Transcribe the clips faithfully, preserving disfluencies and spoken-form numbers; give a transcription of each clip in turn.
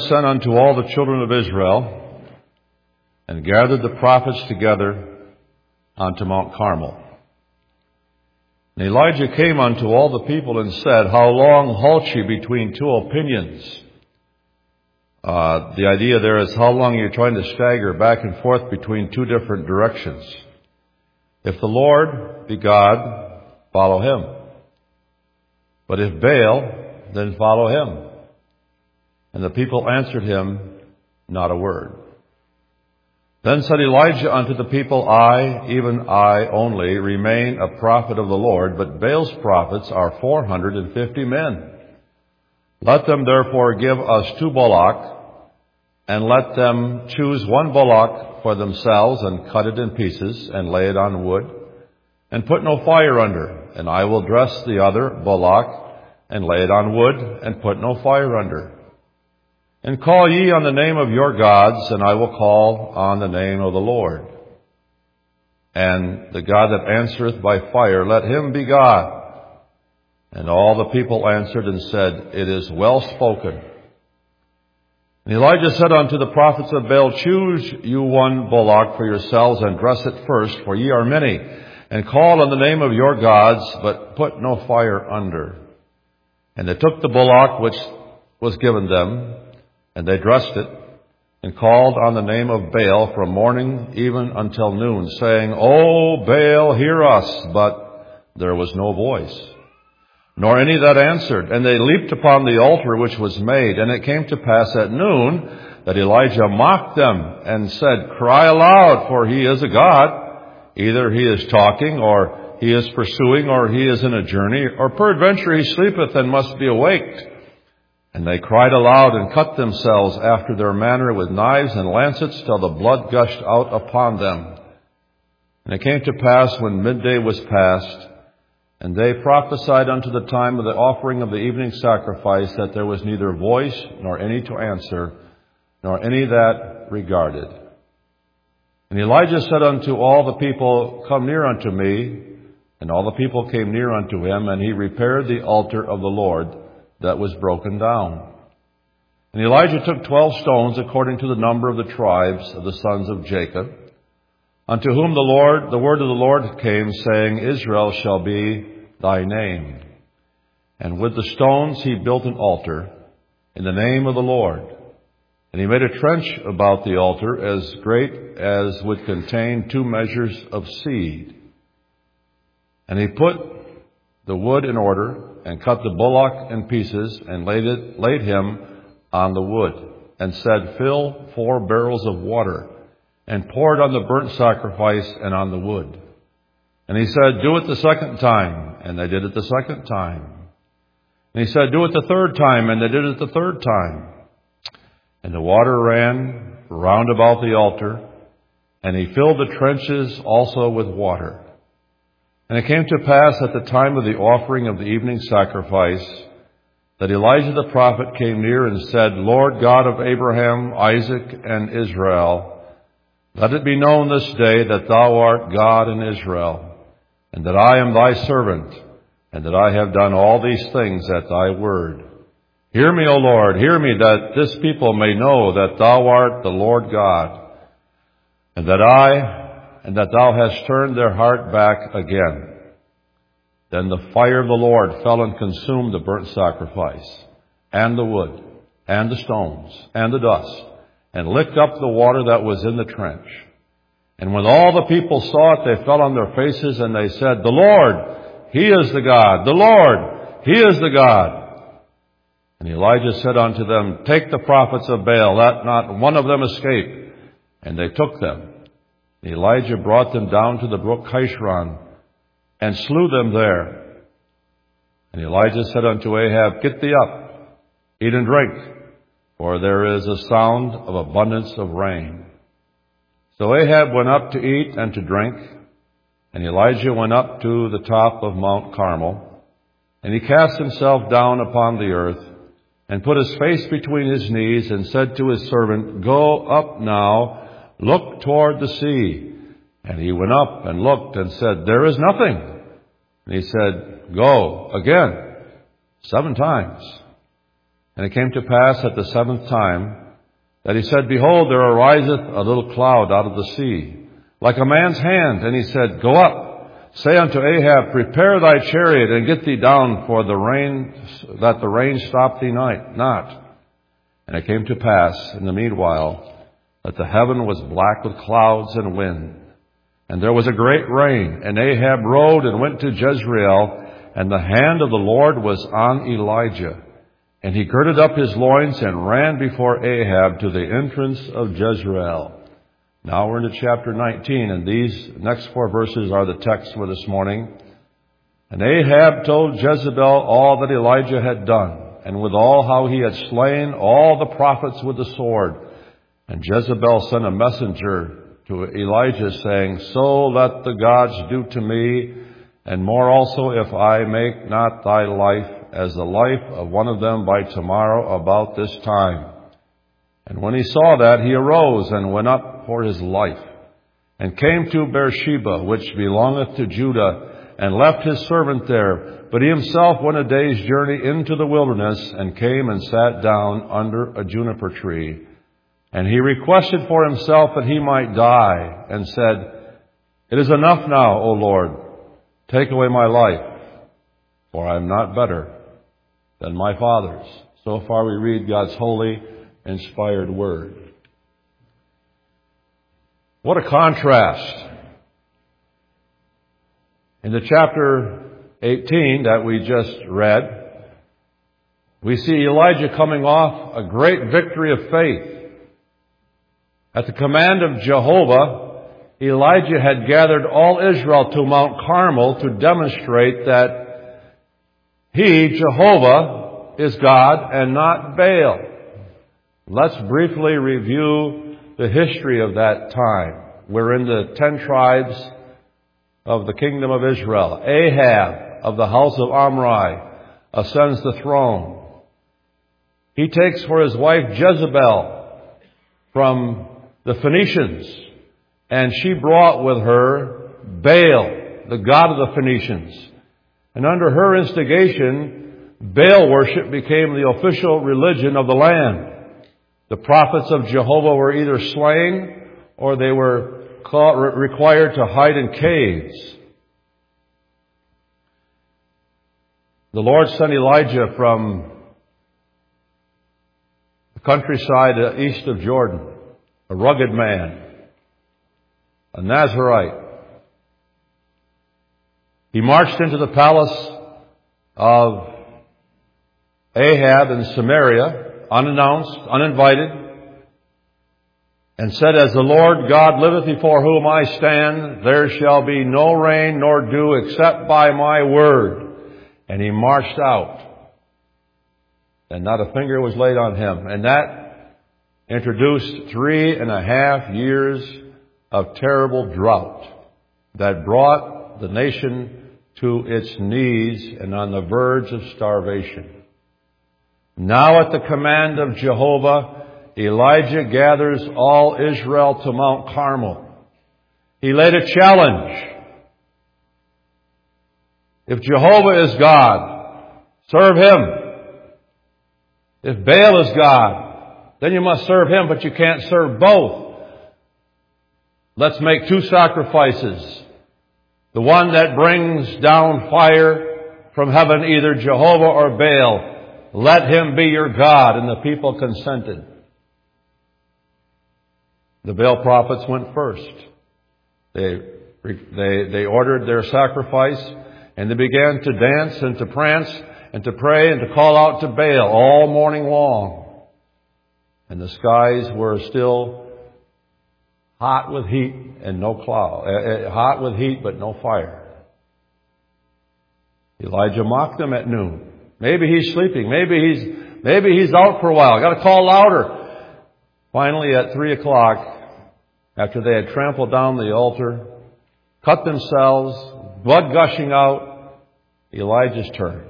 sent unto all the children of Israel, and gathered the prophets together unto Mount Carmel. And Elijah came unto all the people and said, How long halt ye between two opinions? Uh, the idea there is how long you're trying to stagger back and forth between two different directions. If the Lord be God, follow him. But if Baal, then follow him. And the people answered him not a word. Then said Elijah unto the people, I, even I only, remain a prophet of the Lord, but Baal's prophets are four hundred and fifty men. Let them therefore give us two bullock, and let them choose one bullock for themselves, and cut it in pieces, and lay it on wood, and put no fire under. And I will dress the other bullock, and lay it on wood, and put no fire under. And call ye on the name of your gods, and I will call on the name of the Lord. And the God that answereth by fire, let him be God. And all the people answered and said, It is well spoken. And Elijah said unto the prophets of Baal, Choose you one bullock for yourselves, and dress it first, for ye are many, and call on the name of your gods, but put no fire under. And they took the bullock which was given them, and they dressed it, and called on the name of Baal from morning even until noon, saying, O Baal, hear us. But there was no voice, nor any that answered. And they leaped upon the altar which was made. And it came to pass at noon that Elijah mocked them, and said, Cry aloud, for he is a god. Either he is talking, or he is pursuing, or he is in a journey, or peradventure he sleepeth and must be awaked. And they cried aloud, and cut themselves after their manner with knives and lancets, till the blood gushed out upon them. And it came to pass, when midday was past, and they prophesied unto the time of the offering of the evening sacrifice, that there was neither voice, nor any to answer, nor any that regarded. And Elijah said unto all the people, Come near unto me. And all the people came near unto him, and he repaired the altar of the Lord that was broken down. And Elijah took twelve stones, according to the number of the tribes of the sons of Jacob, unto whom the Lord, the word of the Lord came, saying, Israel shall be thy name. And with the stones he built an altar in the name of the Lord. And he made a trench about the altar as great as would contain two measures of seed. And he put the wood in order, and cut the bullock in pieces, and laid it, laid him on the wood, and said, Fill four barrels of water, and pour it on the burnt sacrifice and on the wood. And he said, Do it the second time. And they did it the second time. And he said, Do it the third time. And they did it the third time. And the water ran round about the altar, and he filled the trenches also with water. And it came to pass at the time of the offering of the evening sacrifice, that Elijah the prophet came near and said, Lord God of Abraham, Isaac, and Israel, let it be known this day that thou art God in Israel, and that I am thy servant, and that I have done all these things at thy word. Hear me, O Lord, hear me, that this people may know that thou art the Lord God, and that I and that thou hast turned their heart back again. Then the fire of the Lord fell and consumed the burnt sacrifice, and the wood, and the stones, and the dust, and licked up the water that was in the trench. And when all the people saw it, they fell on their faces, and they said, The Lord, he is the God. The Lord, he is the God. And Elijah said unto them, Take the prophets of Baal, let not one of them escape. And they took them. And Elijah brought them down to the brook Kishron, and slew them there. And Elijah said unto Ahab, Get thee up, eat and drink, for there is a sound of abundance of rain. So Ahab went up to eat and to drink, and Elijah went up to the top of Mount Carmel, and he cast himself down upon the earth, and put his face between his knees, and said to his servant, Go up now, look toward the sea. And he went up and looked and said, There is nothing. And he said, Go again, seven times. And it came to pass at the seventh time that he said, Behold, there ariseth a little cloud out of the sea, like a man's hand. And he said, Go up, say unto Ahab, Prepare thy chariot, and get thee down, for the rain, that the rain stop thee not. And it came to pass in the meanwhile that the heaven was black with clouds and wind, and there was a great rain. And Ahab rode and went to Jezreel, and the hand of the Lord was on Elijah. And he girded up his loins and ran before Ahab to the entrance of Jezreel. Now we're into chapter nineteen, and these next four verses are the text for this morning. And Ahab told Jezebel all that Elijah had done, and withal how he had slain all the prophets with the sword. And Jezebel sent a messenger to Elijah, saying, So let the gods do to me, and more also, if I make not thy life as the life of one of them by tomorrow about this time. And when he saw that, he arose and went up for his life, and came to Beersheba, which belongeth to Judah, and left his servant there. But he himself went a day's journey into the wilderness, and came and sat down under a juniper tree. And he requested for himself that he might die, and said, It is enough now, O Lord, take away my life, for I am not better than my fathers. So far we read God's holy, inspired word. What a contrast. In the chapter eighteen that we just read, we see Elijah coming off a great victory of faith. At the command of Jehovah, Elijah had gathered all Israel to Mount Carmel to demonstrate that He, Jehovah, is God and not Baal. Let's briefly review the history of that time. We're in the ten tribes of the kingdom of Israel. Ahab of the house of Omri ascends the throne. He takes for his wife Jezebel from the Phoenicians, and she brought with her Baal, the god of the Phoenicians. And under her instigation, Baal worship became the official religion of the land. The prophets of Jehovah were either slain or they were caught, required to hide in caves. The Lord sent Elijah from the countryside east of Jordan, a rugged man, a Nazarite. He marched into the palace of Ahab in Samaria, unannounced, uninvited, and said, As the Lord God liveth before whom I stand, there shall be no rain nor dew except by my word. And he marched out, and not a finger was laid on him. And that introduced three and a half years of terrible drought that brought the nation to its knees and on the verge of starvation. Now at the command of Jehovah, Elijah gathers all Israel to Mount Carmel. He laid a challenge. If Jehovah is God, serve Him. If Baal is God, then you must serve Him, but you can't serve both. Let's make two sacrifices. The one that brings down fire from heaven, either Jehovah or Baal. Let him be your God. And the people consented. The Baal prophets went first. They, they, they ordered their sacrifice, and they began to dance and to prance and to pray and to call out to Baal all morning long. And the skies were still hot with heat and no cloud. Uh, hot with heat but no fire. Elijah mocked them at noon. Maybe he's sleeping. Maybe he's maybe he's out for a while. Got to call louder. Finally, at three o'clock, after they had trampled down the altar, cut themselves, blood gushing out, Elijah's turn.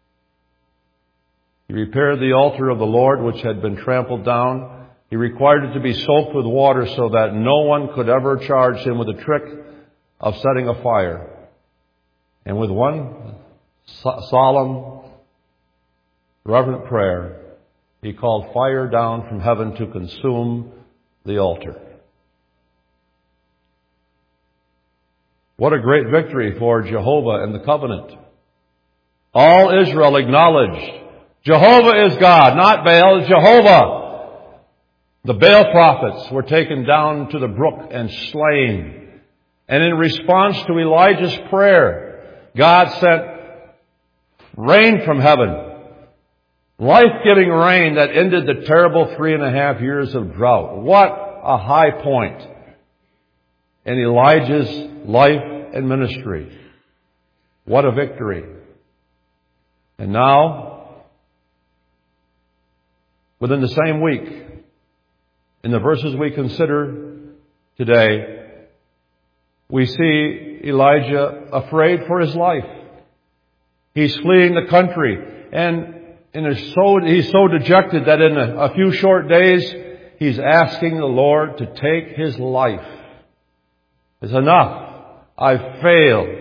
He repaired the altar of the Lord, which had been trampled down. He required it to be soaked with water so that no one could ever charge him with the trick of setting a fire. And with one solemn, reverent prayer, He called fire down from heaven to consume the altar. What a great victory for Jehovah and the covenant. All Israel acknowledged Jehovah is God, not Baal, it's Jehovah. The Baal prophets were taken down to the brook and slain. And in response to Elijah's prayer, God sent rain from heaven. Life-giving rain that ended the terrible three and a half years of drought. What a high point in Elijah's life and ministry. What a victory. And now, within the same week, in the verses we consider today, we see Elijah afraid for his life. He's fleeing the country, and, and is so, he's so dejected that in a, a few short days, he's asking the Lord to take his life. It's enough. I've failed.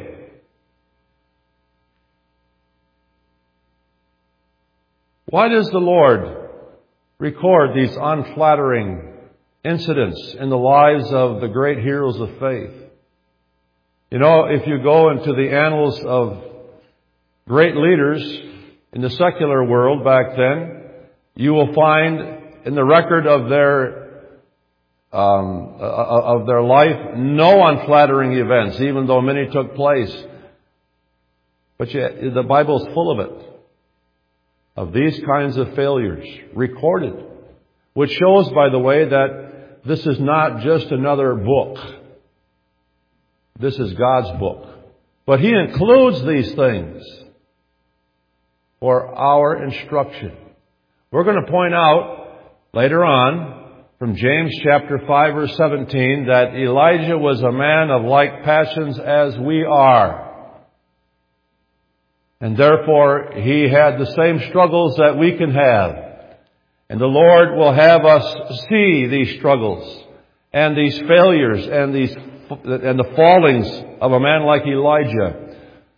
Why does the Lord record these unflattering incidents in the lives of the great heroes of faith? You know, if you go into the annals of great leaders in the secular world back then, you will find in the record of their um, of their life no unflattering events, even though many took place. But yet, the Bible is full of it, of these kinds of failures recorded, which shows, by the way, that this is not just another book. This is God's book. But He includes these things for our instruction. We're going to point out later on from James chapter five verse seventeen that Elijah was a man of like passions as we are. And therefore he had the same struggles that we can have. And the Lord will have us see these struggles and these failures and these and the fallings of a man like Elijah,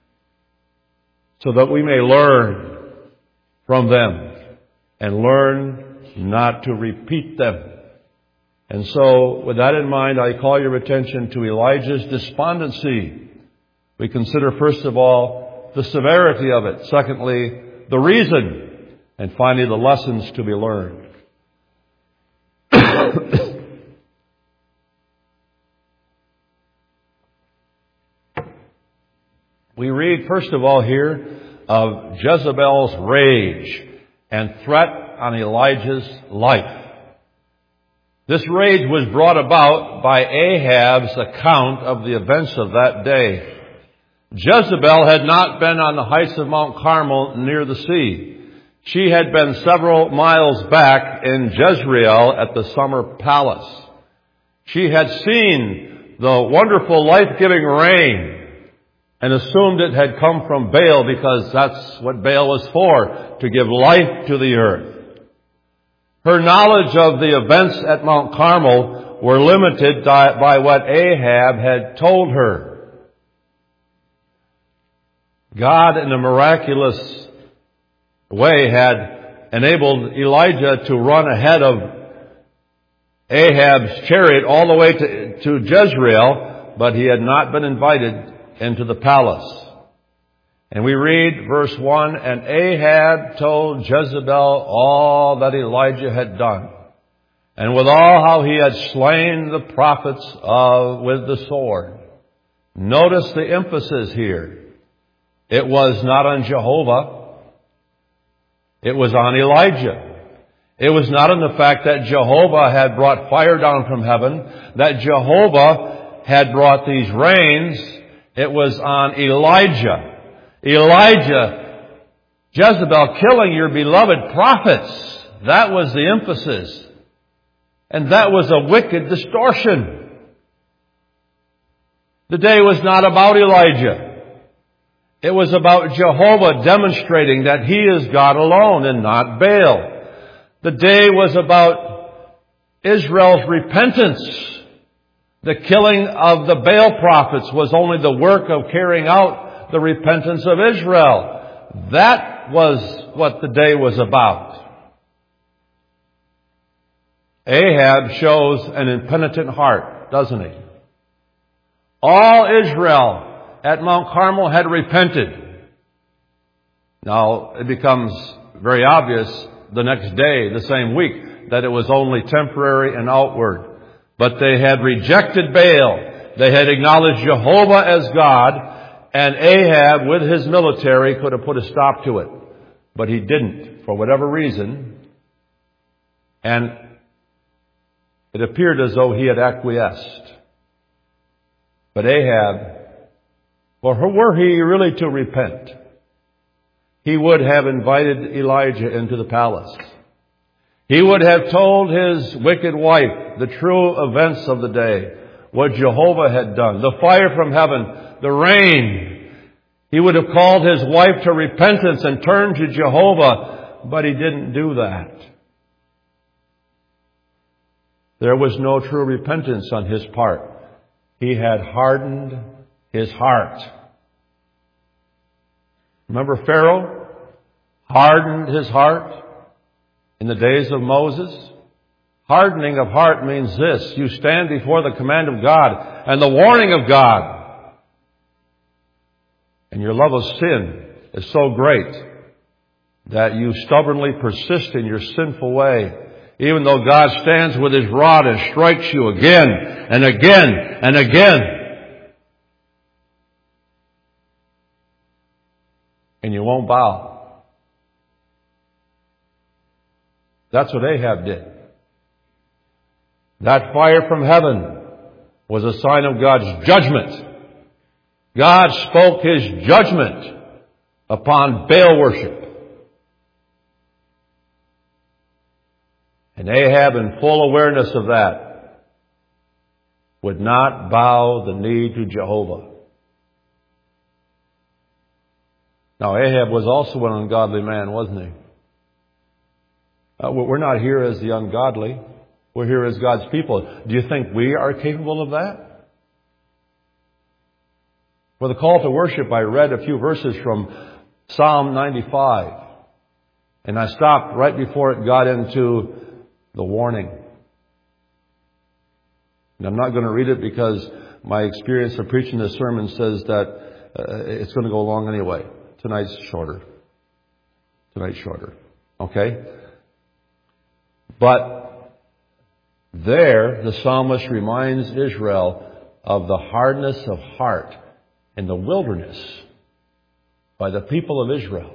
so that we may learn from them and learn not to repeat them. And so, with that in mind, I call your attention to Elijah's despondency. We consider, first of all, the severity of it. Secondly, the reason. And finally, the lessons to be learned. We read, first of all, here of Jezebel's rage and threat on Elijah's life. This rage was brought about by Ahab's account of the events of that day. Jezebel had not been on the heights of Mount Carmel near the sea. She had been several miles back in Jezreel at the summer palace. She had seen the wonderful life-giving rain and assumed it had come from Baal, because that's what Baal was for, to give life to the earth. Her knowledge of the events at Mount Carmel were limited by what Ahab had told her. God, in a miraculous way, had enabled Elijah to run ahead of Ahab's chariot all the way to, to Jezreel, but he had not been invited into the palace. And we read verse one, and Ahab told Jezebel all that Elijah had done, and withal how he had slain the prophets of, with the sword. Notice the emphasis here. It was not on Jehovah. It was on Elijah. It was not on the fact that Jehovah had brought fire down from heaven, that Jehovah had brought these rains. It was on Elijah. Elijah, Jezebel killing your beloved prophets. That was the emphasis. And that was a wicked distortion. The day was not about Elijah. It was about Jehovah demonstrating that He is God alone and not Baal. The day was about Israel's repentance. The killing of the Baal prophets was only the work of carrying out the repentance of Israel. That was what the day was about. Ahab shows an impenitent heart, doesn't he? All Israel at Mount Carmel had repented. Now, it becomes very obvious the next day, the same week, that it was only temporary and outward. But they had rejected Baal. They had acknowledged Jehovah as God, and Ahab, with his military, could have put a stop to it. But he didn't, for whatever reason. And it appeared as though he had acquiesced. But Ahab, well, were he really to repent, he would have invited Elijah into the palace. He would have told his wicked wife the true events of the day, what Jehovah had done, the fire from heaven, the rain. He would have called his wife to repentance and turn to Jehovah, but he didn't do that. There was no true repentance on his part. He had hardened his heart. Remember Pharaoh hardened his heart in the days of Moses? Hardening of heart means this: you stand before the command of God and the warning of God, and your love of sin is so great that you stubbornly persist in your sinful way, even though God stands with His rod and strikes you again and again and again. And you won't bow. That's what Ahab did. That fire from heaven was a sign of God's judgment. God spoke His judgment upon Baal worship. And Ahab, in full awareness of that, would not bow the knee to Jehovah. Now, Ahab was also an ungodly man, wasn't he? Uh, we're not here as the ungodly. We're here as God's people. Do you think we are capable of that? For the call to worship, I read a few verses from Psalm ninety-five. And I stopped right before it got into the warning. And I'm not going to read it because my experience of preaching this sermon says that uh, it's going to go long anyway. Tonight's shorter. Tonight's shorter. Okay? But there, the psalmist reminds Israel of the hardness of heart in the wilderness by the people of Israel.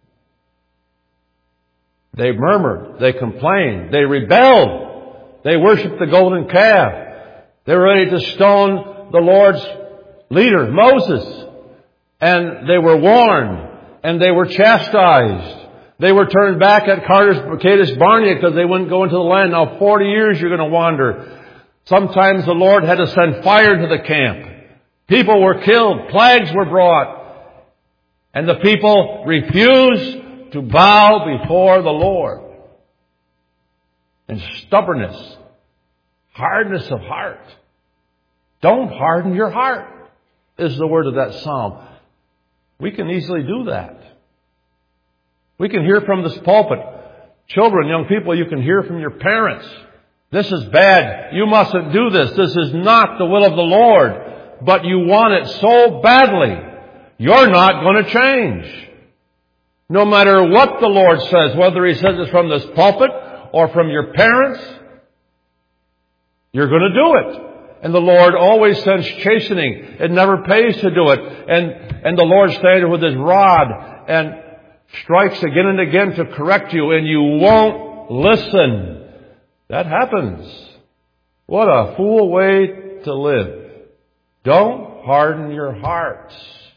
They murmured, they complained, they rebelled, they worshipped the golden calf. They were ready to stone the Lord's leader, Moses. And they were warned, and they were chastised. They were turned back at Kadesh Barnea because they wouldn't go into the land. Now forty years you're going to wander. Sometimes the Lord had to send fire to the camp. People were killed. Plagues were brought. And the people refused to bow before the Lord. And stubbornness, hardness of heart. Don't harden your heart, is the word of that psalm. We can easily do that. We can hear from this pulpit. Children, young people, you can hear from your parents. This is bad. You mustn't do this. This is not the will of the Lord. But you want it so badly. You're not going to change. No matter what the Lord says, whether He says it from this pulpit or from your parents, you're going to do it. And the Lord always sends chastening. It never pays to do it. And, and the Lord stands with His rod and strikes again and again to correct you, and you won't listen. That happens. What a fool way to live. Don't harden your hearts.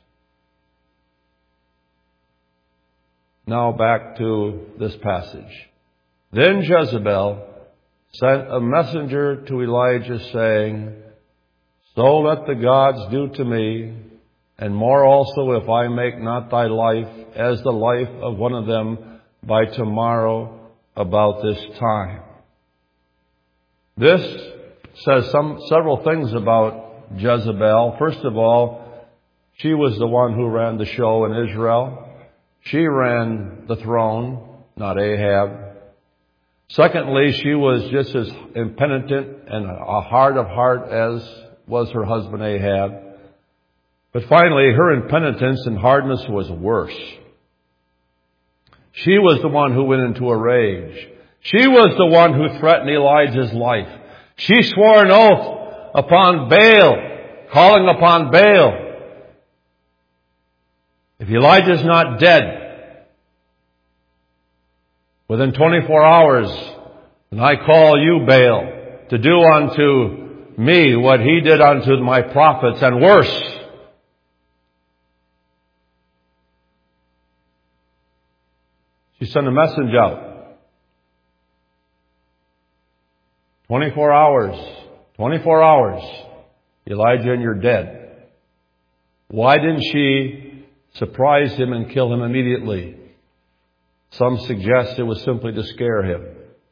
Now back to this passage. Then Jezebel sent a messenger to Elijah saying, so let the gods do to me, and more also if I make not thy life as the life of one of them by tomorrow about this time. This says some several things about Jezebel. First of all, she was the one who ran the show in Israel. She ran the throne, not Ahab. Secondly, she was just as impenitent and a hard of heart as was her husband Ahab. But finally, her impenitence and hardness was worse. She was the one who went into a rage. She was the one who threatened Elijah's life. She swore an oath upon Baal, calling upon Baal. If Elijah's not dead within twenty-four hours, then I call you, Baal, to do unto me what he did unto my prophets, and worse. She sent a message out. twenty-four hours. twenty-four hours. Elijah, and you're dead. Why didn't she surprise him and kill him immediately? Some suggest it was simply to scare him.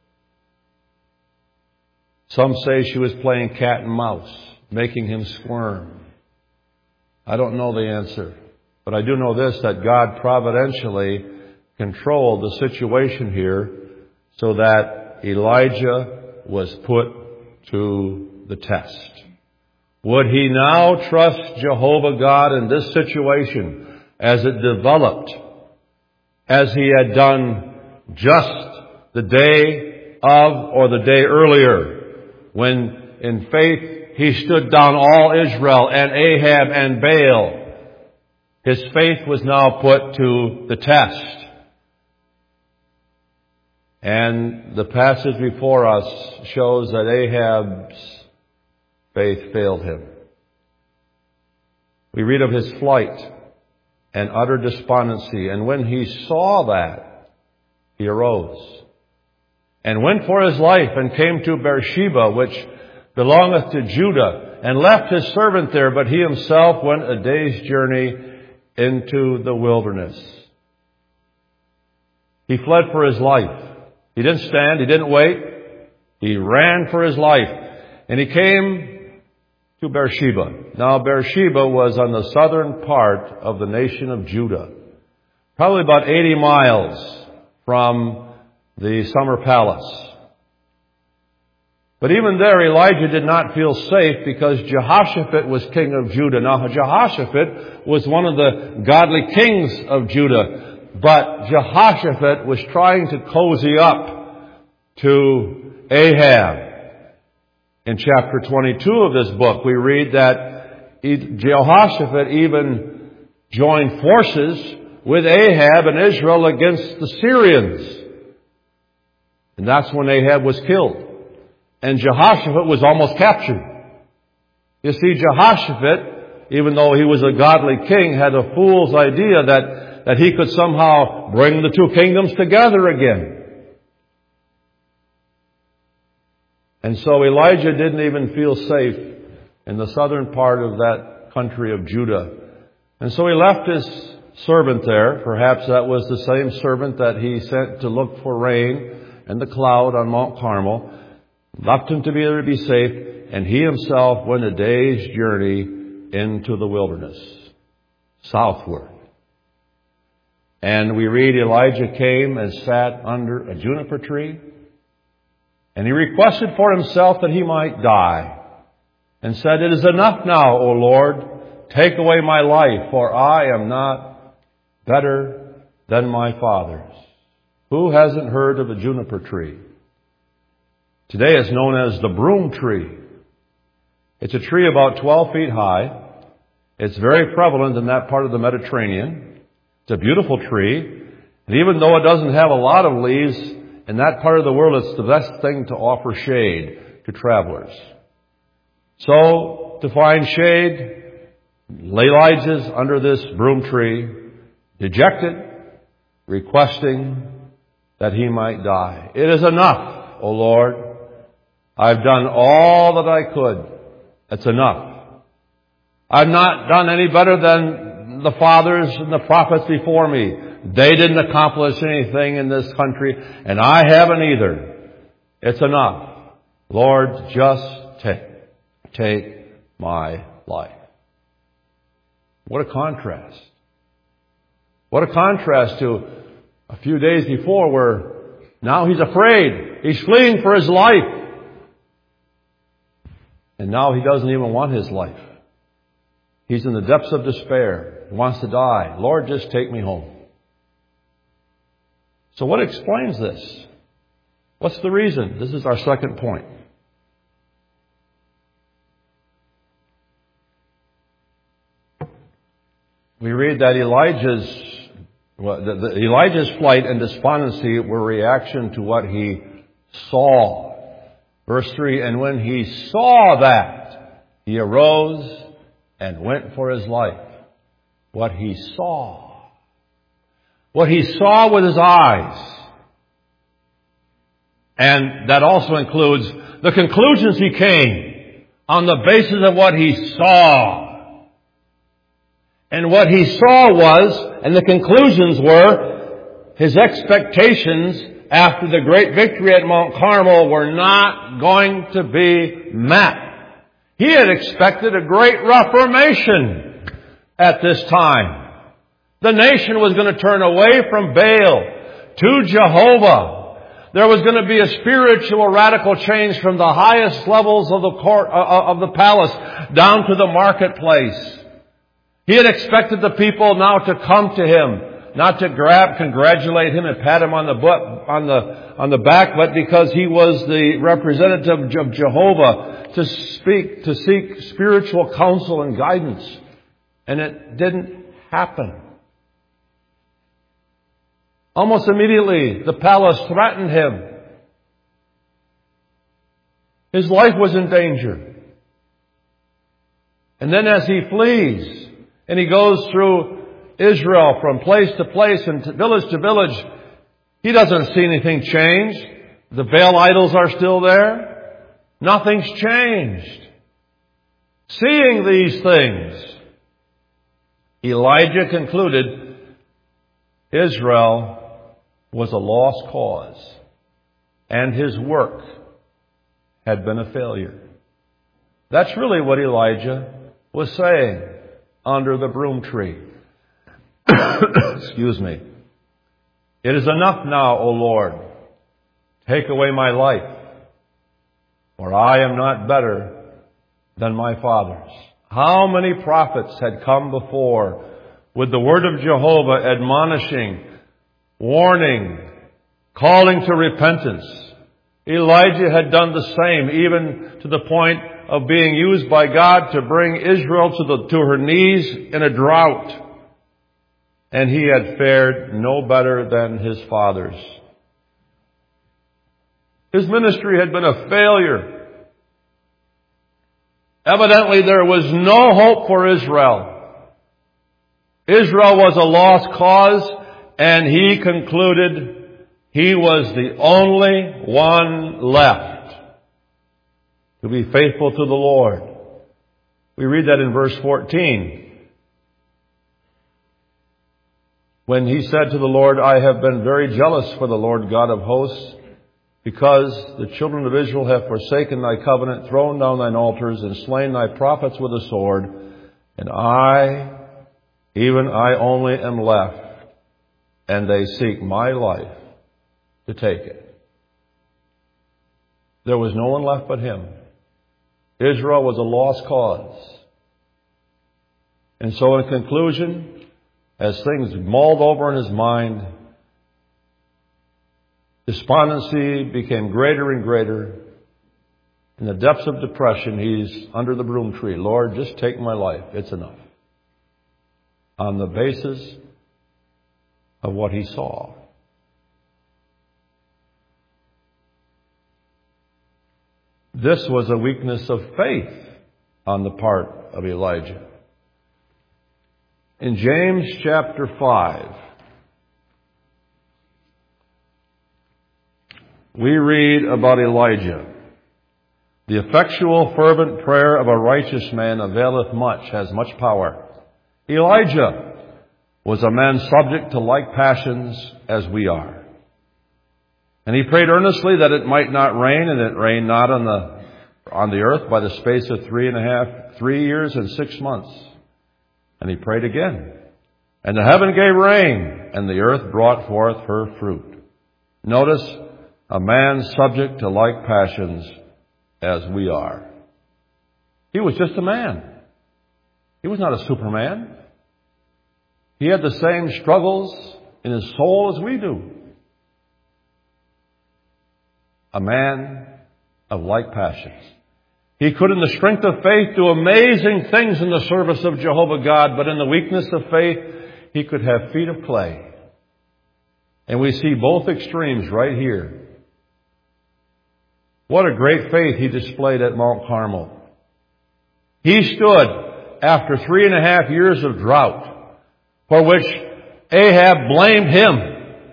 Some say she was playing cat and mouse, making him squirm. I don't know the answer. But I do know this, that God providentially controlled the situation here so that Elijah was put to the test. Would he now trust Jehovah God in this situation as it developed, as he had done just the day of or the day earlier, when in faith he stood down all Israel and Ahab and Baal? His faith was now put to the test. And the passage before us shows that Ahab's faith failed him. We read of his flight and utter despondency. And when he saw that, he arose and went for his life and came to Beersheba, which belongeth to Judah, and left his servant there, but he himself went a day's journey into the wilderness. He fled for his life. He didn't stand. He didn't wait. He ran for his life. And he came to Beersheba. Now, Beersheba was on the southern part of the nation of Judah, probably about eighty miles from the summer palace. But even there, Elijah did not feel safe because Jehoshaphat was king of Judah. Now, Jehoshaphat was one of the godly kings of Judah. But Jehoshaphat was trying to cozy up to Ahab. In chapter twenty-two of this book, we read that Jehoshaphat even joined forces with Ahab and Israel against the Syrians. And that's when Ahab was killed. And Jehoshaphat was almost captured. You see, Jehoshaphat, even though he was a godly king, had a fool's idea that that he could somehow bring the two kingdoms together again. And so Elijah didn't even feel safe in the southern part of that country of Judah. And so he left his servant there. Perhaps that was the same servant that he sent to look for rain and the cloud on Mount Carmel. Left him to be there to be safe. And he himself went a day's journey into the wilderness, southward. And we read Elijah came and sat under a juniper tree. And he requested for himself that he might die. And said, "It is enough now, O Lord. Take away my life, for I am not better than my fathers." Who hasn't heard of a juniper tree? Today it's known as the broom tree. It's a tree about twelve feet high. It's very prevalent in that part of the Mediterranean. It's a beautiful tree. And even though it doesn't have a lot of leaves, in that part of the world it's the best thing to offer shade to travelers. So, to find shade, Elijah's under this broom tree, dejected, requesting that he might die. "It is enough, O Lord. I've done all that I could. It's enough. I've not done any better than the fathers and the prophets before me. They didn't accomplish anything in this country, and I haven't either. It's enough. Lord, just take, take my life." What a contrast. What a contrast to a few days before where now he's afraid. He's fleeing for his life. And now he doesn't even want his life. He's in the depths of despair. He wants to die. Lord, just take me home. So what explains this? What's the reason? This is our second point. We read that Elijah's well, the, the, Elijah's flight and despondency were a reaction to what he saw. Verse three, and when he saw that, he arose and went for his life. What he saw. What he saw with his eyes. And that also includes the conclusions he came on the basis of what he saw. And what he saw was, and the conclusions were, his expectations after the great victory at Mount Carmel were not going to be met. He had expected a great reformation at this time. The nation was going to turn away from Baal to Jehovah. There was going to be a spiritual radical change from the highest levels of the court, uh, of the palace down to the marketplace. He had expected the people now to come to him, not to grab, congratulate him and pat him on the butt, on the, on the back, but because he was the representative of Jehovah to speak, to seek spiritual counsel and guidance. And it didn't happen. Almost immediately, the palace threatened him. His life was in danger. And then as he flees, and he goes through Israel from place to place and to village to village, he doesn't see anything change. The Baal idols are still there. Nothing's changed. Seeing these things, Elijah concluded Israel was a lost cause, and his work had been a failure. That's really what Elijah was saying under the broom tree. Excuse me. It is enough now, O Lord. Take away my life, for I am not better than my fathers. How many prophets had come before with the word of Jehovah admonishing, warning, calling to repentance. Elijah had done the same, even to the point of being used by God to bring Israel to, the, to her knees in a drought. And he had fared no better than his fathers. His ministry had been a failure. Evidently, there was no hope for Israel. Israel was a lost cause, and he concluded he was the only one left to be faithful to the Lord. We read that in verse fourteen. When he said to the Lord, I have been very jealous for the Lord God of hosts, because the children of Israel have forsaken thy covenant, thrown down thine altars, and slain thy prophets with a sword, and I, even I only am left, and they seek my life to take it. There was no one left but him. Israel was a lost cause. And so in conclusion, as things mulled over in his mind, despondency became greater and greater. In the depths of depression, he's under the broom tree. Lord, just take my life. It's enough. On the basis of what he saw. This was a weakness of faith on the part of Elijah. In James chapter five, we read about Elijah. The effectual fervent prayer of a righteous man availeth much, has much power. Elijah was a man subject to like passions as we are. And he prayed earnestly that it might not rain, and it rained not on the on the earth by the space of three and a half, three years and six months. And he prayed again. And the heaven gave rain, and the earth brought forth her fruit. Notice, a man subject to like passions as we are. He was just a man. He was not a Superman. He had the same struggles in his soul as we do. A man of like passions. He could, in the strength of faith, do amazing things in the service of Jehovah God, but in the weakness of faith, he could have feet of clay. And we see both extremes right here. What a great faith he displayed at Mount Carmel. He stood after three and a half years of drought, for which Ahab blamed him.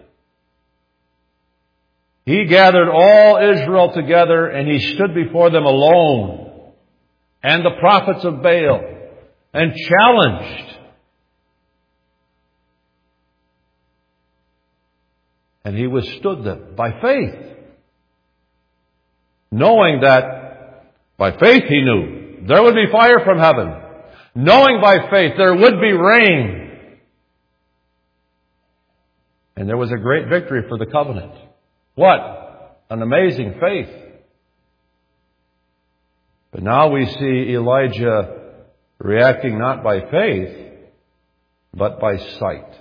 He gathered all Israel together and he stood before them alone and the prophets of Baal and challenged. And he withstood them by faith, knowing that by faith he knew there would be fire from heaven, knowing by faith there would be rain. And there was a great victory for the covenant. What an amazing faith. But now we see Elijah reacting not by faith, but by sight.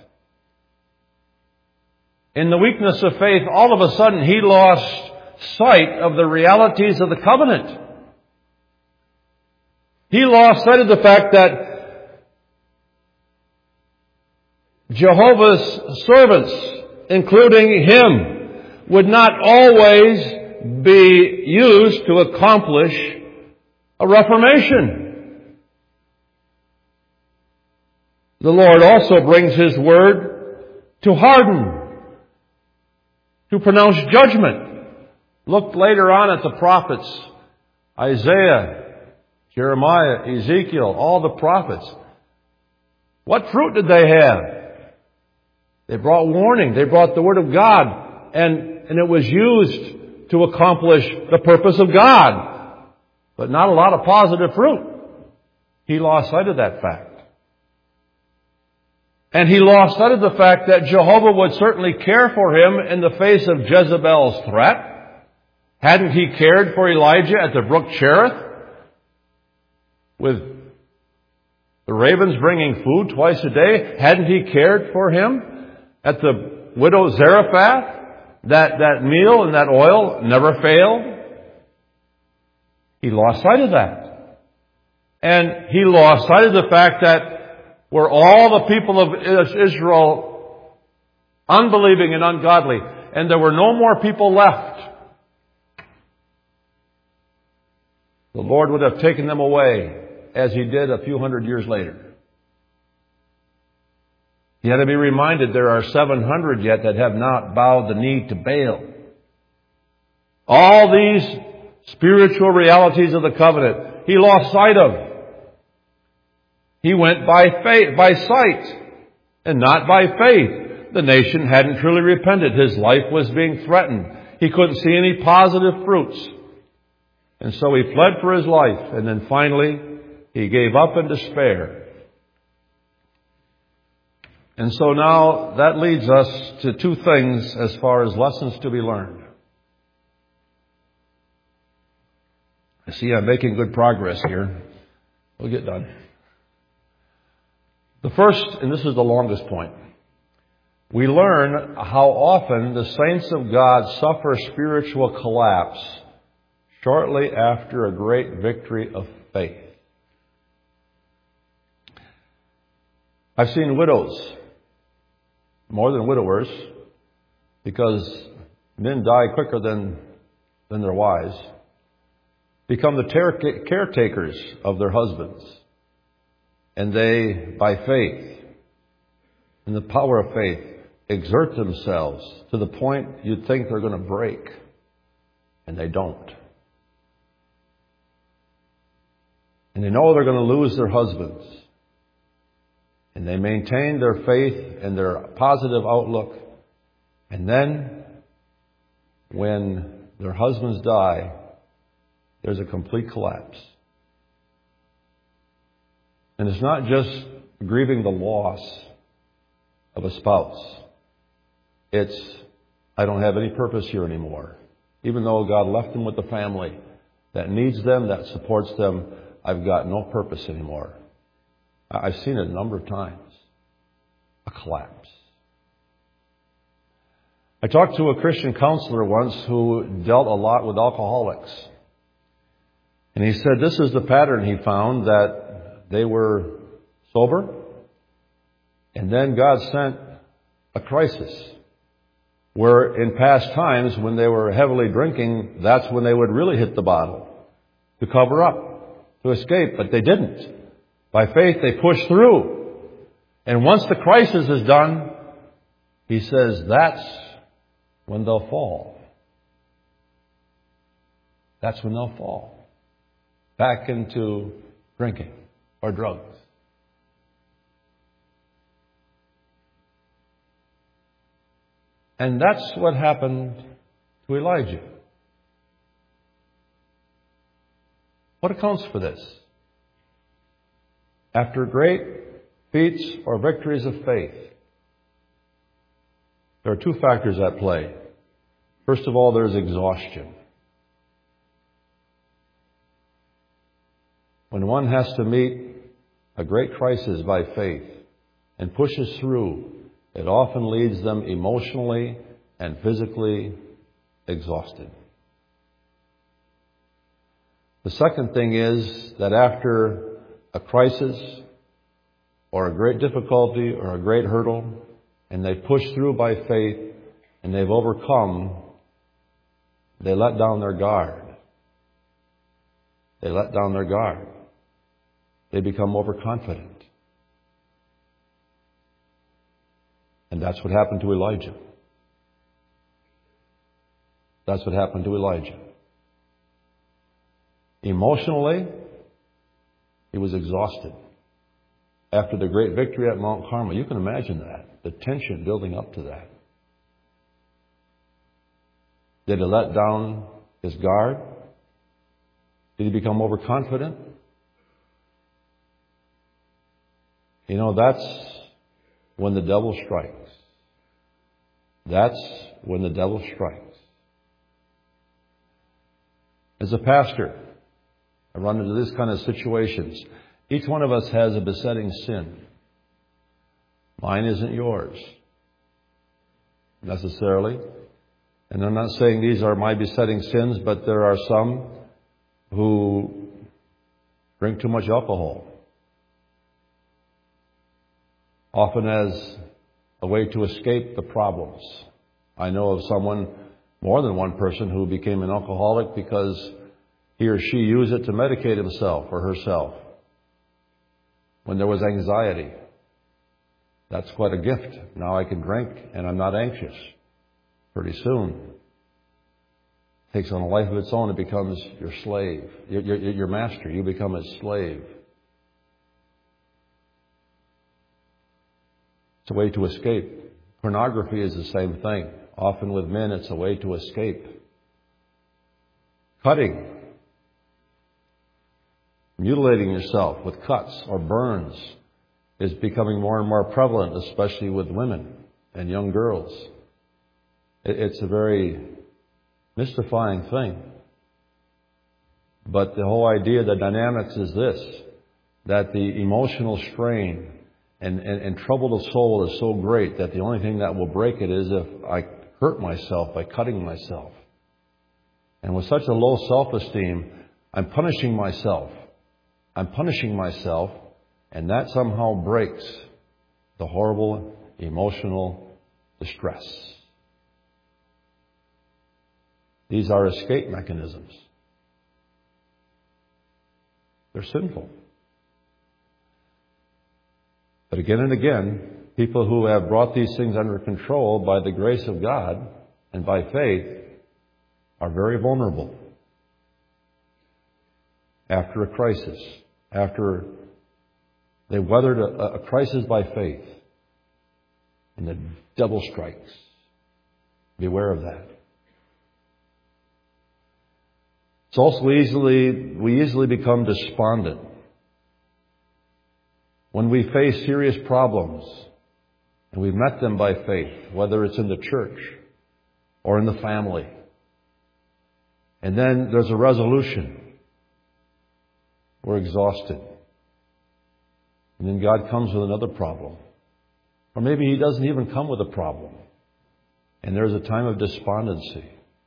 In the weakness of faith, all of a sudden he lost sight of the realities of the covenant. He lost sight of the fact that Jehovah's servants, including him, would not always be used to accomplish a reformation. The Lord also brings His word to harden, to pronounce judgment. Look later on at the prophets, Isaiah, Jeremiah, Ezekiel, all the prophets. What fruit did they have? They brought warning. They brought the word of God. And And it was used to accomplish the purpose of God. But not a lot of positive fruit. He lost sight of that fact. And he lost sight of the fact that Jehovah would certainly care for him in the face of Jezebel's threat. Hadn't he cared for Elijah at the brook Cherith, with the ravens bringing food twice a day? Hadn't he cared for him at the widow Zarephath? That, that meal and that oil never failed. He lost sight of that. And he lost sight of the fact that were all the people of Israel unbelieving and ungodly, and there were no more people left, the Lord would have taken them away, as He did a few hundred years later. He had to be reminded there are seven hundred yet that have not bowed the knee to Baal. All these spiritual realities of the covenant he lost sight of. He went by faith, by sight, and not by faith. The nation hadn't truly repented. His life was being threatened. He couldn't see any positive fruits. And so he fled for his life. And then finally, he gave up in despair. And so now that leads us to two things as far as lessons to be learned. I see I'm making good progress here. We'll get done. The first, and this is the longest point, we learn how often the saints of God suffer spiritual collapse shortly after a great victory of faith. I've seen widows, more than widowers, because men die quicker than, than their wives, become the ter- caretakers of their husbands. And they, by faith, in the power of faith, exert themselves to the point you'd think they're going to break. And they don't. And they know they're going to lose their husbands. And they maintain their faith and their positive outlook. And then, when their husbands die, there's a complete collapse. And it's not just grieving the loss of a spouse. It's, I don't have any purpose here anymore. Even though God left them with the family that needs them, that supports them, I've got no purpose anymore. I've seen it a number of times. A collapse. I talked to a Christian counselor once who dealt a lot with alcoholics. And he said this is the pattern he found, that they were sober, and then God sent a crisis where in past times when they were heavily drinking, that's when they would really hit the bottle to cover up, to escape, but they didn't. By faith, they pushed through. And once the crisis is done, he says that's when they'll fall. That's when they'll fall. Back into drinking or drugs. And that's what happened to Elijah. What accounts for this? After great feats or victories of faith, there are two factors at play. First of all, there's exhaustion. When one has to meet a great crisis by faith and pushes through, it often leaves them emotionally and physically exhausted. The second thing is that after a crisis or a great difficulty or a great hurdle, and they push through by faith and they've overcome, they let down their guard. They let down their guard. They become overconfident. And that's what happened to Elijah. That's what happened to Elijah. Emotionally, he was exhausted. After the great victory at Mount Carmel, you can imagine that. The tension building up to that. Did he let down his guard? Did he become overconfident? You know, that's when the devil strikes. That's when the devil strikes. As a pastor, I run into this kind of situations. Each one of us has a besetting sin. Mine isn't yours, necessarily. And I'm not saying these are my besetting sins, but there are some who drink too much alcohol, often as a way to escape the problems. I know of someone, more than one person, who became an alcoholic because he or she used it to medicate himself or herself when there was anxiety. That's quite a gift. Now I can drink and I'm not anxious. Pretty soon, it takes on a life of its own. It becomes your slave, your, your, your master. You become a slave. It's a way to escape. Pornography is the same thing. Often with men, it's a way to escape. Cutting. Mutilating yourself with cuts or burns is becoming more and more prevalent, especially with women and young girls. It's a very mystifying thing. But the whole idea, the dynamics is this, that the emotional strain and, and, and trouble of soul is so great that the only thing that will break it is if I hurt myself by cutting myself. And with such a low self-esteem, I'm punishing myself. I'm punishing myself, and that somehow breaks the horrible emotional distress. These are escape mechanisms. They're sinful. But again and again, people who have brought these things under control by the grace of God and by faith are very vulnerable. After a crisis, after they weathered a, a crisis by faith, and the devil strikes. Beware of that. It's also easily, we easily become despondent when we face serious problems and we've met them by faith, whether it's in the church or in the family. And then there's a resolution. We're exhausted. And then God comes with another problem. Or maybe He doesn't even come with a problem. And there's a time of despondency.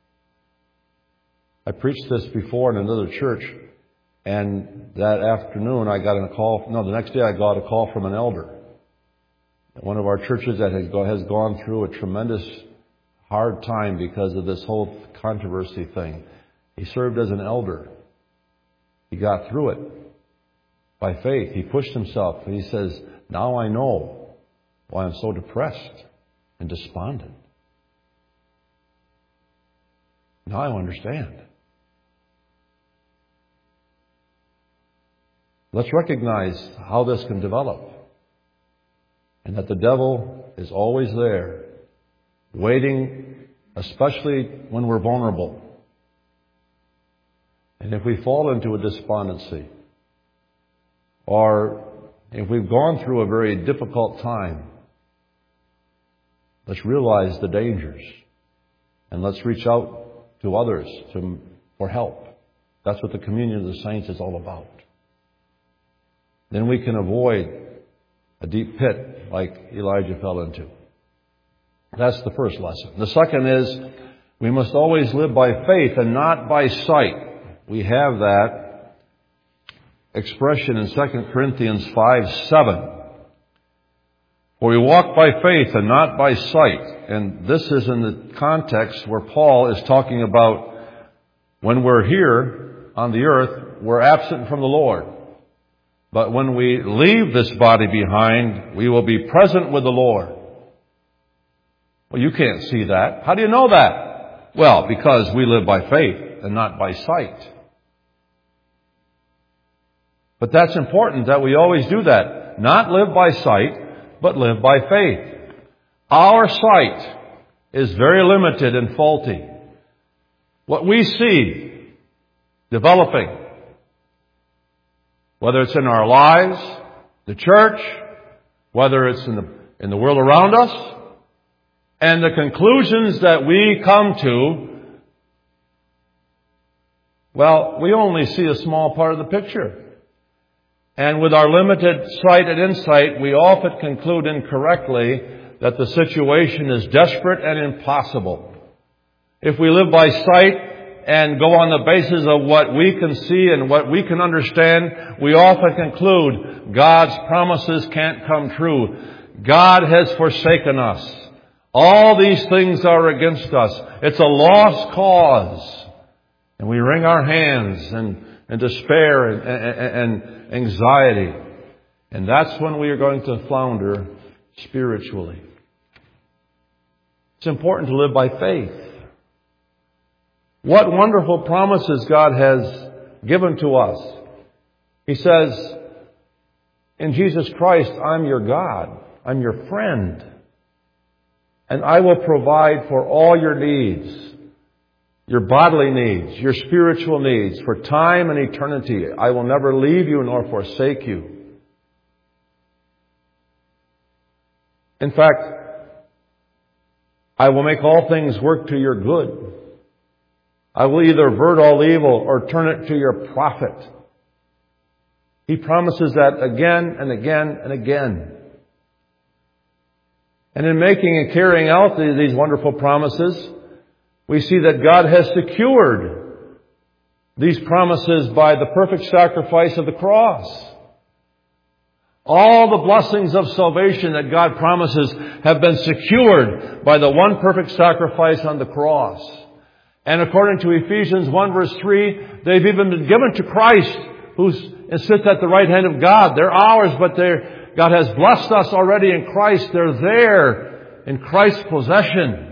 I preached this before in another church, and that afternoon I got a call, no, the next day I got a call from an elder. One of our churches that has gone through a tremendous hard time because of this whole controversy thing. He served as an elder. He got through it by faith. He pushed himself. And he says, now I know why I'm so depressed and despondent. Now I understand. Let's recognize how this can develop. And that the devil is always there, waiting, especially when we're vulnerable. And if we fall into a despondency, or if we've gone through a very difficult time, let's realize the dangers. And let's reach out to others to, for help. That's what the communion of the saints is all about. Then we can avoid a deep pit like Elijah fell into. That's the first lesson. The second is we must always live by faith and not by sight. We have that expression in Second Corinthians five seven. For we walk by faith and not by sight. And this is in the context where Paul is talking about when we're here on the earth, we're absent from the Lord. But when we leave this body behind, we will be present with the Lord. Well, you can't see that. How do you know that? Well, because we live by faith and not by sight. But that's important that we always do that. Not live by sight, but live by faith. Our sight is very limited and faulty. What we see developing, whether it's in our lives, the church, whether it's in the, in the world around us, and the conclusions that we come to, well, we only see a small part of the picture. And with our limited sight and insight, we often conclude incorrectly that the situation is desperate and impossible. If we live by sight and go on the basis of what we can see and what we can understand, we often conclude God's promises can't come true. God has forsaken us. All these things are against us. It's a lost cause. And we wring our hands and, and despair and, and, and anxiety. And that's when we are going to flounder spiritually. It's important to live by faith. What wonderful promises God has given to us. He says, in Jesus Christ, I'm your God. I'm your friend. And I will provide for all your needs. Your bodily needs, your spiritual needs, for time and eternity. I will never leave you nor forsake you. In fact, I will make all things work to your good. I will either avert all evil or turn it to your profit. He promises that again and again and again. And in making and carrying out these wonderful promises, we see that God has secured these promises by the perfect sacrifice of the cross. All the blessings of salvation that God promises have been secured by the one perfect sacrifice on the cross. And according to Ephesians one verse three, they've even been given to Christ, who sits at the right hand of God. They're ours, but they're, God has blessed us already in Christ. They're there in Christ's possession.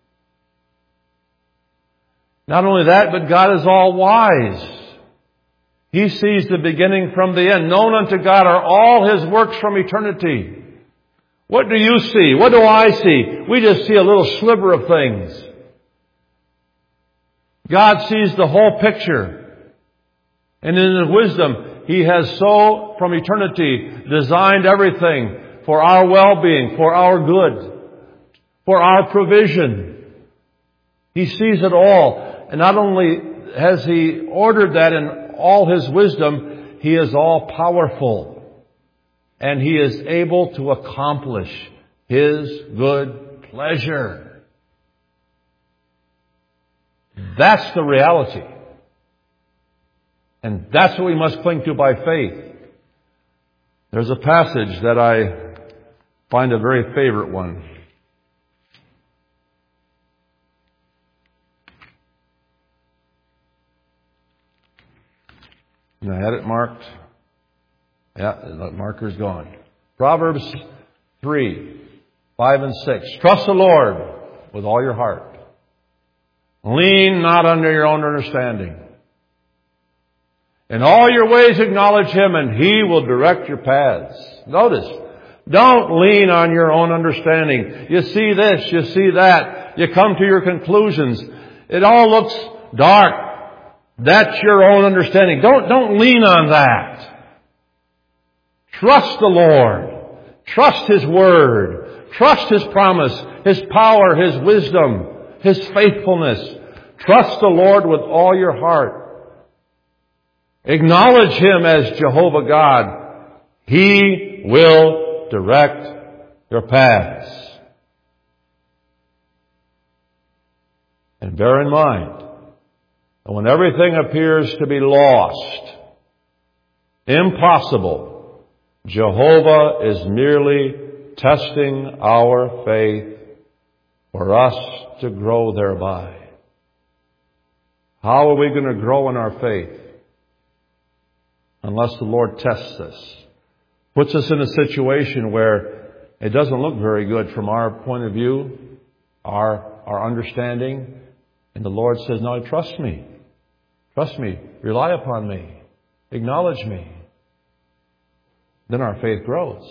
Not only that, but God is all wise. He sees the beginning from the end. Known unto God are all His works from eternity. What do you see? What do I see? We just see a little sliver of things. God sees the whole picture. And in His wisdom, He has so, from eternity, designed everything for our well-being, for our good, for our provision. He sees it all. And not only has He ordered that in all His wisdom, He is all powerful. And He is able to accomplish His good pleasure. That's the reality. And that's what we must cling to by faith. There's a passage that I find a very favorite one. And I had it marked. Yeah, the marker's gone. Proverbs three, five and six. Trust the Lord with all your heart. Lean not unto your own understanding. In all your ways acknowledge Him, and He will direct your paths. Notice, don't lean on your own understanding. You see this, you see that. You come to your conclusions. It all looks dark. That's your own understanding. Don't, don't lean on that. Trust the Lord. Trust His Word. Trust His promise, His power, His wisdom, His faithfulness. Trust the Lord with all your heart. Acknowledge Him as Jehovah God. He will direct your paths. And bear in mind that when everything appears to be lost, impossible, Jehovah is merely testing our faith for us to grow thereby. How are we going to grow in our faith? Unless the Lord tests us. Puts us in a situation where it doesn't look very good from our point of view, our, our understanding. And the Lord says, no, trust me. Trust me. Rely upon me. Acknowledge me. Then our faith grows.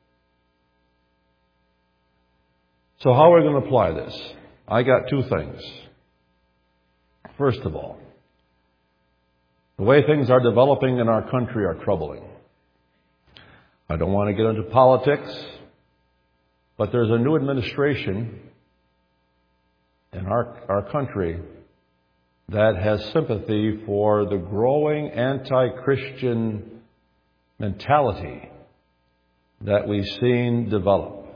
So how are we going to apply this? I got two things. First of all, the way things are developing in our country are troubling. I don't want to get into politics, but there's a new administration in our, our country that has sympathy for the growing anti-Christian mentality that we've seen develop.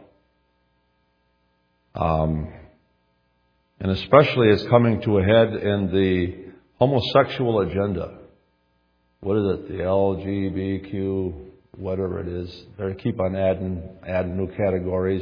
Um, and especially it's coming to a head in the homosexual agenda. What is it? The L G B T Q, whatever it is. They keep on adding, adding new categories.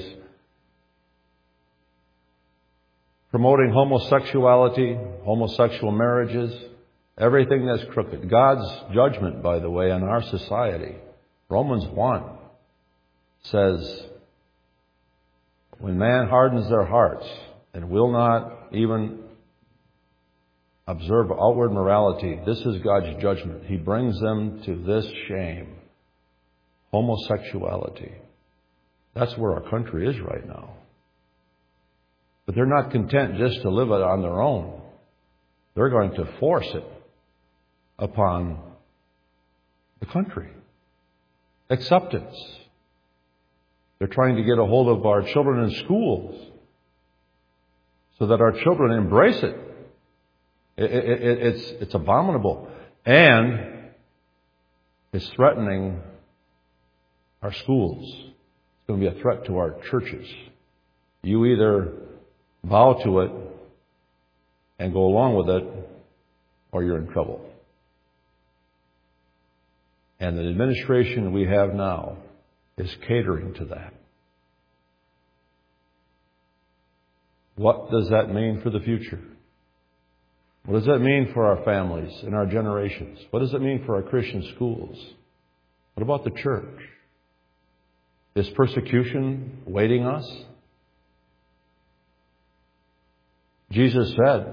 Promoting homosexuality, homosexual marriages, everything that's crooked. God's judgment, by the way, on our society. Romans one says, when man hardens their hearts and will not even observe outward morality, this is God's judgment. He brings them to this shame. Homosexuality. That's where our country is right now. But they're not content just to live it on their own. They're going to force it upon the country. Acceptance. They're trying to get a hold of our children in schools so that our children embrace it. It, it, it it's, it's abominable. And it's threatening our schools. It's going to be a threat to our churches. You either bow to it and go along with it, or you're in trouble. And the administration we have now is catering to that. What does that mean for the future? What does that mean for our families and our generations? What does it mean for our Christian schools? What about the church? Is persecution waiting us? Jesus said,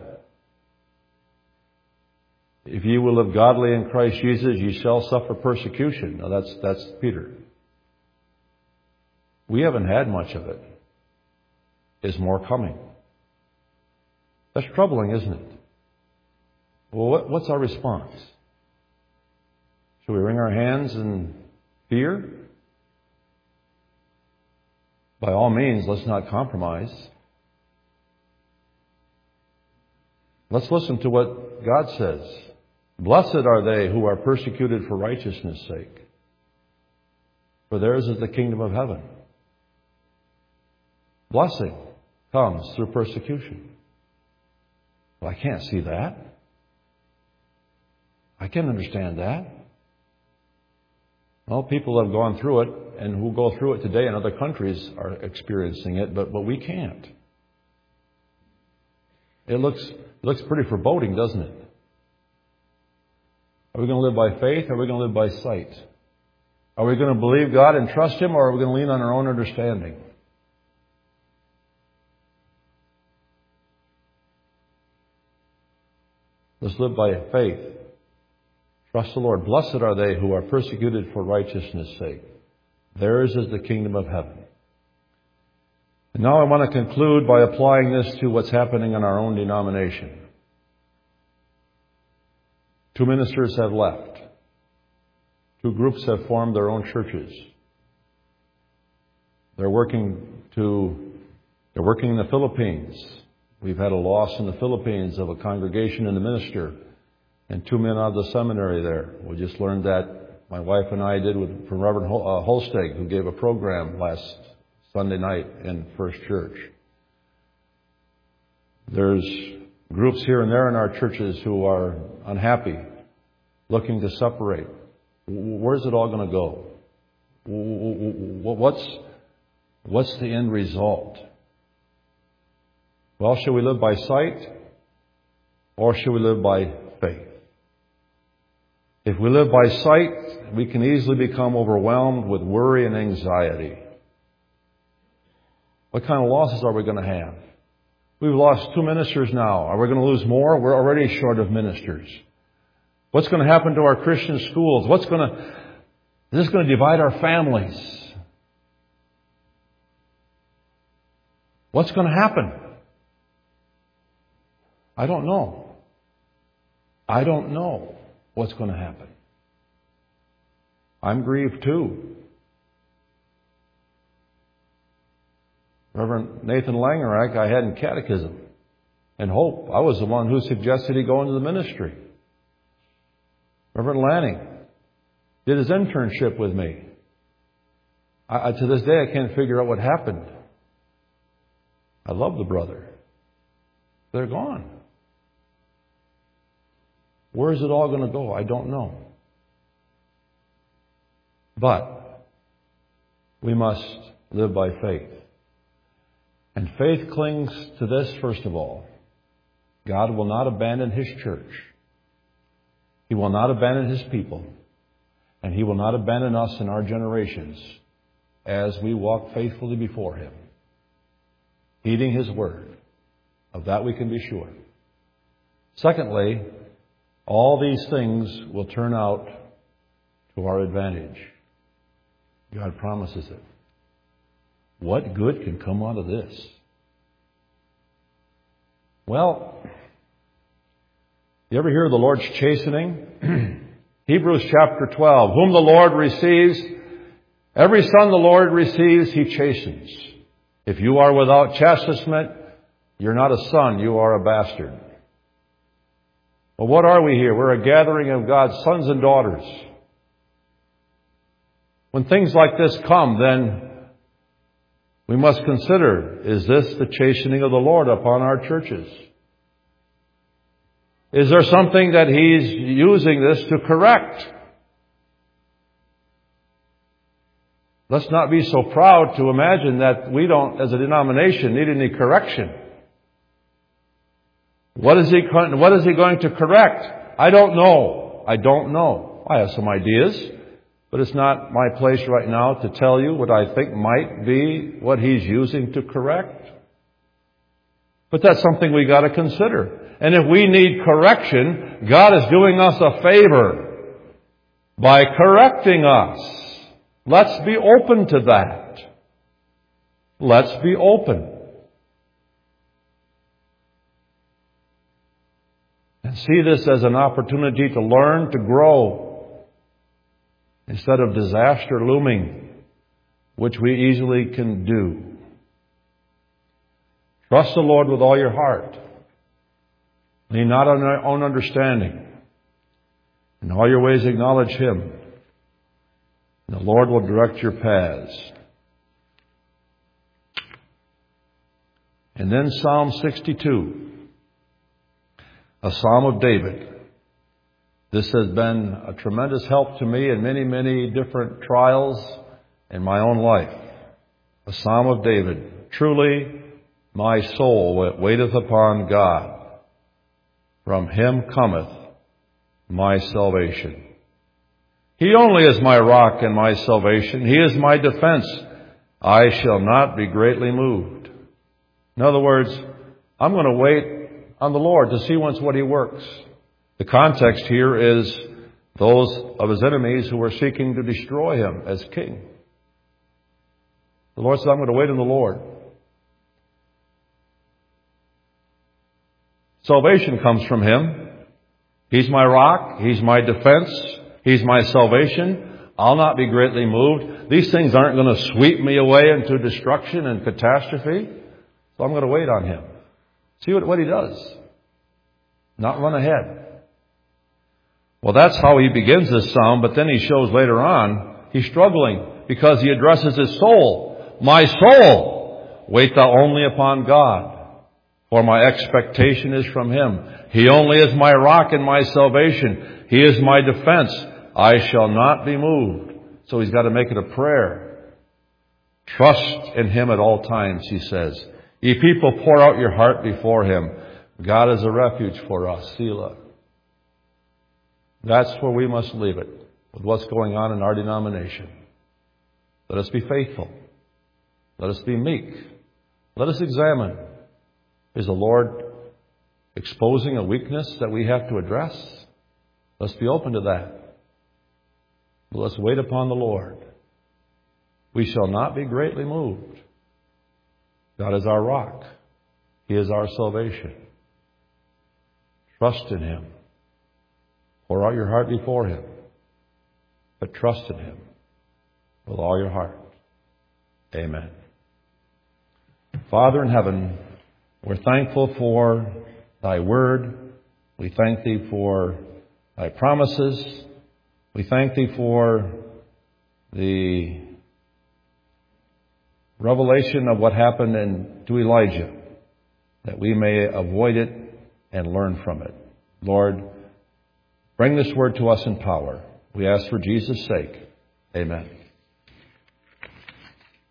if ye will live godly in Christ Jesus, ye shall suffer persecution. Now that's, that's Peter. We haven't had much of it. Is more coming? That's troubling, isn't it? Well, what, what's our response? Should we wring our hands in fear? By all means, let's not compromise. Let's listen to what God says. Blessed are they who are persecuted for righteousness' sake, for theirs is the kingdom of heaven. Blessing comes through persecution. Well, I can't see that. I can't understand that. Well, people have gone through it, and who go through it today in other countries are experiencing it, but, but we can't. It looks, it looks pretty foreboding, doesn't it? Are we going to live by faith, or are we going to live by sight? Are we going to believe God and trust Him, or are we going to lean on our own understanding? Let's live by faith. Trust the Lord. Blessed are they who are persecuted for righteousness' sake. Theirs is the kingdom of heaven. And now I want to conclude by applying this to what's happening in our own denomination. Two ministers have left. Two groups have formed their own churches. They're working to, they're working in the Philippines. We've had a loss in the Philippines of a congregation and a minister and two men out of the seminary there. We just learned that, my wife and I did, with, from Reverend Hol- uh, Holsteg, who gave a program last Sunday night in First Church. There's groups here and there in our churches who are unhappy, looking to separate. Where's it all going to go? What's, what's the end result? Well, should we live by sight, or should we live by faith? If we live by sight, we can easily become overwhelmed with worry and anxiety. What kind of losses are we going to have? We've lost two ministers now. Are we going to lose more? We're already short of ministers. What's going to happen to our Christian schools? What's going to, is this going to divide our families? What's going to happen? I don't know. I don't know what's going to happen. I'm grieved too. Reverend Nathan Langerak, I had in catechism and hope. I was the one who suggested he go into the ministry. Reverend Lanning did his internship with me. I, to this day, I can't figure out what happened. I love the brother. They're gone. Where is it all going to go? I don't know. But we must live by faith. And faith clings to this, first of all. God will not abandon His church. He will not abandon His people. And He will not abandon us in our generations as we walk faithfully before Him, heeding His word. Of that we can be sure. Secondly, all these things will turn out to our advantage. God promises it. What good can come out of this? Well, you ever hear of the Lord's chastening? Hebrews chapter twelve. Whom the Lord receives, every son the Lord receives, He chastens. If you are without chastisement, you're not a son, you are a bastard. Well, what are we here? We're a gathering of God's sons and daughters. When things like this come, then we must consider, is this the chastening of the Lord upon our churches? Is there something that He's using this to correct? Let's not be so proud to imagine that we don't, as a denomination, need any correction. What is he, what is he going to correct? I don't know. I don't know. I have some ideas, but it's not my place right now to tell you what I think might be what He's using to correct. But that's something we got to consider. And if we need correction, God is doing us a favor by correcting us. Let's be open to that. Let's be open. And see this as an opportunity to learn, to grow, instead of disaster looming, which we easily can do. Trust the Lord with all your heart. Lean not on your own understanding. In all your ways acknowledge Him. And the Lord will direct your paths. And then Psalm sixty-two, a Psalm of David. This has been a tremendous help to me in many, many different trials in my own life. A Psalm of David. Truly, my soul waiteth upon God. From Him cometh my salvation. He only is my rock and my salvation. He is my defense. I shall not be greatly moved. In other words, I'm going to wait on the Lord to see once what He works. The context here is those of His enemies who were seeking to destroy Him as king. The Lord said, I'm going to wait on the Lord. Salvation comes from Him. He's my rock. He's my defense. He's my salvation. I'll not be greatly moved. These things aren't going to sweep me away into destruction and catastrophe. So I'm going to wait on Him. See what, what He does. Not run ahead. Well, that's how he begins this psalm, but then he shows later on he's struggling because he addresses his soul. My soul, wait thou only upon God, for my expectation is from Him. He only is my rock and my salvation. He is my defense. I shall not be moved. So he's got to make it a prayer. Trust in Him at all times, he says. Ye people, pour out your heart before Him. God is a refuge for us. Selah. That's where we must leave it with what's going on in our denomination. Let us be faithful. Let us be meek. Let us examine. Is the Lord exposing a weakness that we have to address? Let's be open to that. But let's wait upon the Lord. We shall not be greatly moved. God is our rock. He is our salvation. Trust in Him. Pour out your heart before Him. But trust in Him with all your heart. Amen. Father in heaven, we're thankful for Thy word. We thank Thee for Thy promises. We thank Thee for the revelation of what happened in, to Elijah, that we may avoid it and learn from it. Lord, bring this word to us in power. We ask for Jesus' sake. Amen.